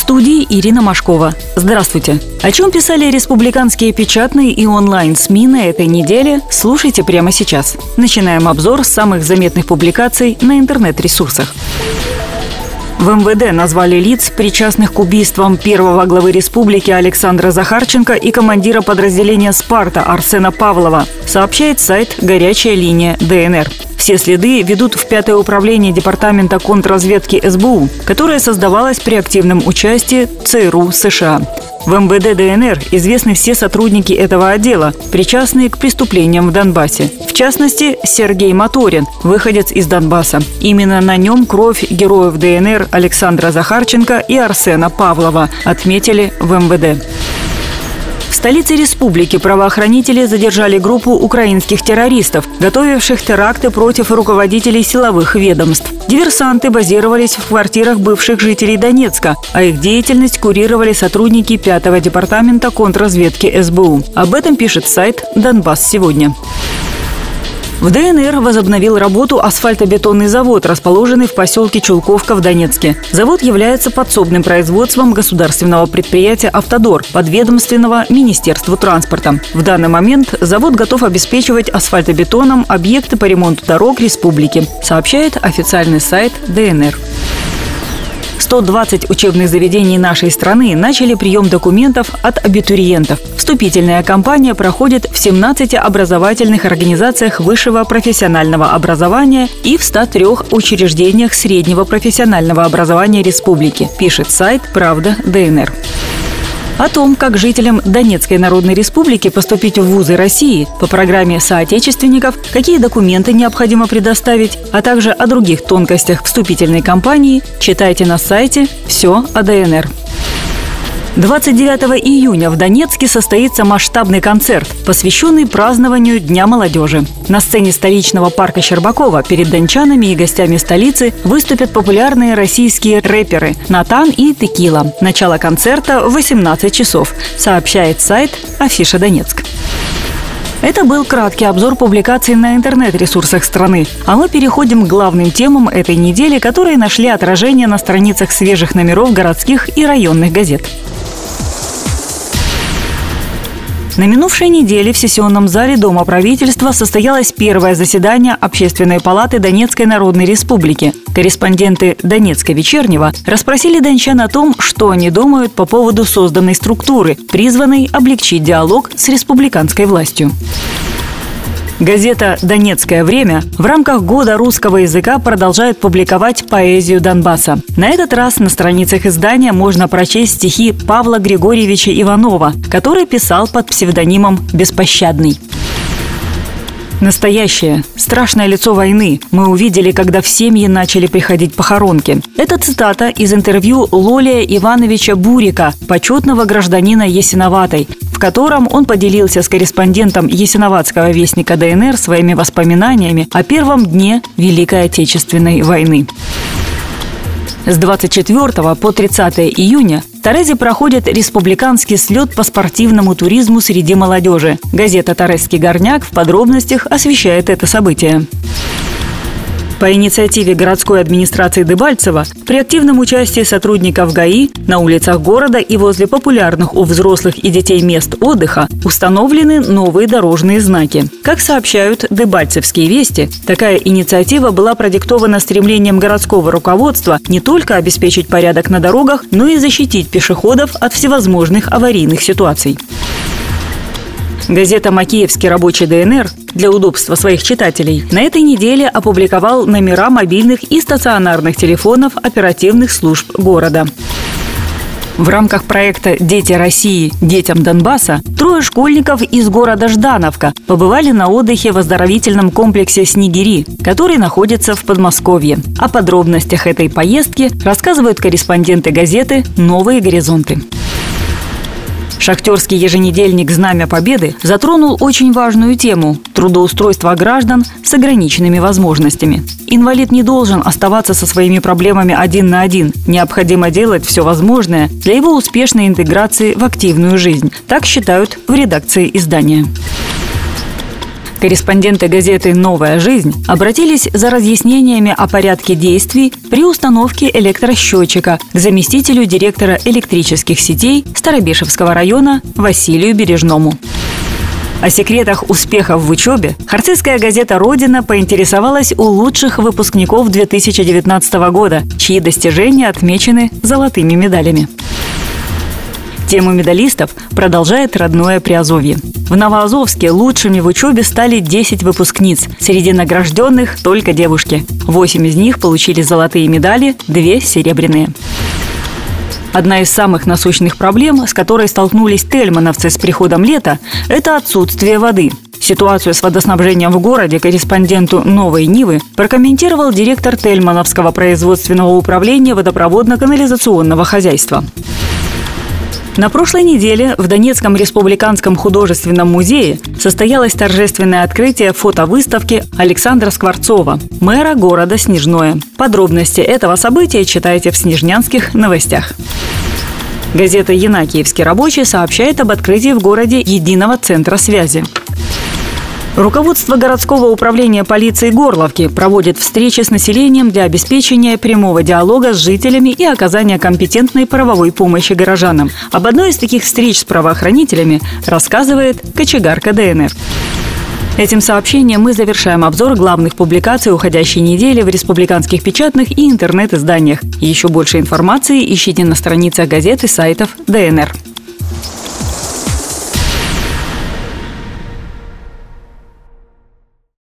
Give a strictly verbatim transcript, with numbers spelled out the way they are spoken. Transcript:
студии Ирина Машкова. Здравствуйте. О чем писали республиканские печатные и онлайн-СМИ на этой неделе, слушайте прямо сейчас. Начинаем обзор самых заметных публикаций на интернет-ресурсах. В эм вэ дэ назвали лиц, причастных к убийствам первого главы республики Александра Захарченко и командира подразделения «Спарта» Арсена Павлова, сообщает сайт «Горячая линия дэ эн эр». Все следы ведут в пятое управление Департамента контрразведки эс бэ у, которое создавалось при активном участии цэ эр у США. В эм вэ дэ дэ эн эр известны все сотрудники этого отдела, причастные к преступлениям в Донбассе. В частности, Сергей Моторин, выходец из Донбасса. Именно на нем кровь героев дэ эн эр Александра Захарченко и Арсена Павлова, отметили в эм вэ дэ. В столице республики правоохранители задержали группу украинских террористов, готовивших теракты против руководителей силовых ведомств. Диверсанты базировались в квартирах бывших жителей Донецка, а их деятельность курировали сотрудники пятого департамента контрразведки эс бэ у. Об этом пишет сайт «Донбасс сегодня». В дэ эн эр возобновил работу асфальтобетонный завод, расположенный в поселке Чулковка в Донецке. Завод является подсобным производством государственного предприятия «Автодор», подведомственного Министерству транспорта. В данный момент завод готов обеспечивать асфальтобетоном объекты по ремонту дорог республики, сообщает официальный сайт дэ эн эр. сто двадцать учебных заведений нашей страны начали прием документов от абитуриентов. Вступительная кампания проходит в семнадцати образовательных организациях высшего профессионального образования и в ста трёх учреждениях среднего профессионального образования республики, пишет сайт «Правда дэ эн эр». О том, как жителям Донецкой Народной Республики поступить в вузы России по программе соотечественников, какие документы необходимо предоставить, а также о других тонкостях вступительной кампании, читайте на сайте «Все о дэ эн эр». двадцать девятого июня в Донецке состоится масштабный концерт, посвященный празднованию Дня молодежи. На сцене столичного парка Щербакова перед дончанами и гостями столицы выступят популярные российские рэперы Натан и Текила. Начало концерта в восемнадцать часов, сообщает сайт Афиша Донецк. Это был краткий обзор публикаций на интернет-ресурсах страны. А мы переходим к главным темам этой недели, которые нашли отражение на страницах свежих номеров городских и районных газет. На минувшей неделе в сессионном зале Дома правительства состоялось первое заседание Общественной палаты Донецкой Народной Республики. Корреспонденты «Донецка вечернего» расспросили дончан о том, что они думают по поводу созданной структуры, призванной облегчить диалог с республиканской властью. Газета «Донецкое время» в рамках Года русского языка продолжает публиковать поэзию Донбасса. На этот раз на страницах издания можно прочесть стихи Павла Григорьевича Иванова, который писал под псевдонимом «Беспощадный». Настоящее, страшное лицо войны мы увидели, когда в семьи начали приходить похоронки. Это цитата из интервью Лолия Ивановича Бурика, почетного гражданина Ясиноватой, в котором он поделился с корреспондентом Ясиноватского вестника дэ эн эр своими воспоминаниями о первом дне Великой Отечественной войны. С двадцать четвёртого по тридцатое июня в Тарезе проходит республиканский слет по спортивному туризму среди молодежи. Газета «Тарезский горняк» в подробностях освещает это событие. По инициативе городской администрации Дебальцево при активном участии сотрудников ГАИ на улицах города и возле популярных у взрослых и детей мест отдыха установлены новые дорожные знаки. Как сообщают дебальцевские вести, такая инициатива была продиктована стремлением городского руководства не только обеспечить порядок на дорогах, но и защитить пешеходов от всевозможных аварийных ситуаций. Газета «Макеевский рабочий дэ эн эр» для удобства своих читателей на этой неделе опубликовал номера мобильных и стационарных телефонов оперативных служб города. В рамках проекта «Дети России. Детям Донбасса» трое школьников из города Ждановка побывали на отдыхе в оздоровительном комплексе «Снегири», который находится в Подмосковье. О подробностях этой поездки рассказывают корреспонденты газеты «Новые горизонты». Шахтерский еженедельник «Знамя Победы» затронул очень важную тему – трудоустройство граждан с ограниченными возможностями. Инвалид не должен оставаться со своими проблемами один на один. Необходимо делать все возможное для его успешной интеграции в активную жизнь. Так считают в редакции издания. Корреспонденты газеты «Новая жизнь» обратились за разъяснениями о порядке действий при установке электросчетчика к заместителю директора электрических сетей Старобешевского района Василию Бережному. О секретах успехов в учебе харцизская газета «Родина» поинтересовалась у лучших выпускников две тысячи девятнадцатого года, чьи достижения отмечены золотыми медалями. Тему медалистов продолжает родное Приазовье. В Новоазовске лучшими в учебе стали десять выпускниц. Среди награжденных только девушки. Восемь из них получили золотые медали, две – серебряные. Одна из самых насущных проблем, с которой столкнулись тельмановцы с приходом лета, это отсутствие воды. Ситуацию с водоснабжением в городе корреспонденту «Новой Нивы» прокомментировал директор Тельмановского производственного управления водопроводно-канализационного хозяйства. На прошлой неделе в Донецком республиканском художественном музее состоялось торжественное открытие фотовыставки Александра Скворцова, мэра города Снежное. Подробности этого события читайте в снежнянских новостях. Газета «Янакиевский рабочий» сообщает об открытии в городе единого центра связи. Руководство городского управления полиции Горловки проводит встречи с населением для обеспечения прямого диалога с жителями и оказания компетентной правовой помощи горожанам. Об одной из таких встреч с правоохранителями рассказывает кочегарка ДНР. Этим сообщением мы завершаем обзор главных публикаций уходящей недели в республиканских печатных и интернет-изданиях. Еще больше информации ищите на страницах газет и сайтов ДНР.